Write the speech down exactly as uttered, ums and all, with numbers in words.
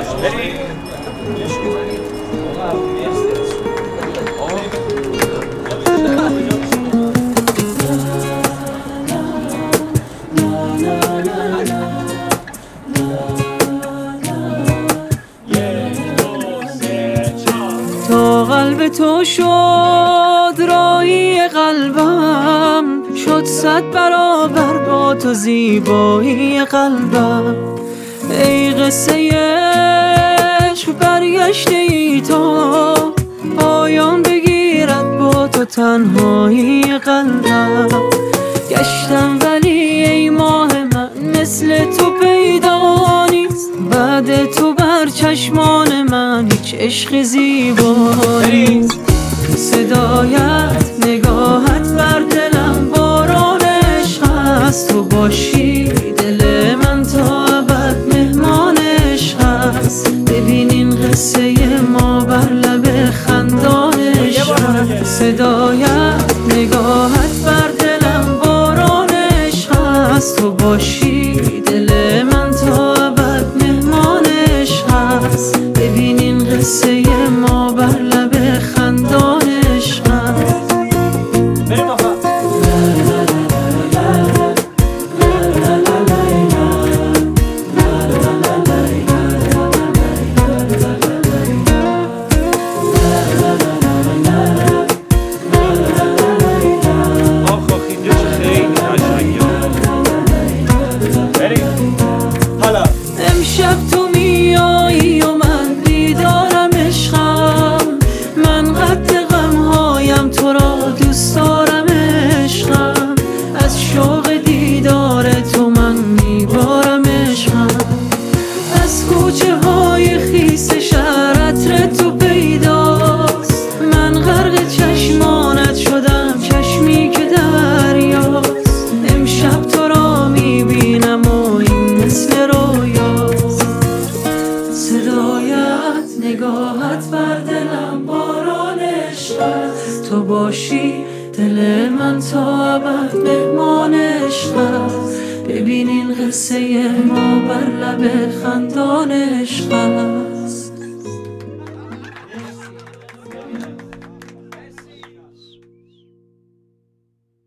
تا قلب تو شد رایی قلبم، شد صد برابر با تو زیبایی قلبم. ای قصه عشق برگشته ای تو، پایان بگیرد با تو تنهایی قلبم. گشتم ولی ای ماه من مثل تو پیدا نیست، بعد تو بر چشمان من هیچ عشق زیبا نیست. صدایت نگاهت بر دلم باران عشق است، تو باشی دل من تا ابد مهمان عشق است. ببین این قصه ما بر لب خندان عشق است. صدایت نگاهت بر دلم باران عشق است، تو باشی دل من تا ابد مهمان عشق است. ببین این قصه ما بر لب خندان عشق است. امشب تو میایی و من بیدارم عشقم، من قد غمهایم تو را دوست دارم عشقم. از شوق دیدار تو من میبارم عشقم. از کوچه های خیس شهر عطر تو پیداست، من غرق چشمانت شدم چشمی که دریاست. امشب تو را میبینم و این مثل رویاست. صدایت نگاهت بر دلم باران عشق است، تو باشی دل من تا ابد مهمان عشق است. ببین این قصه ما بر لب خندان عشق است.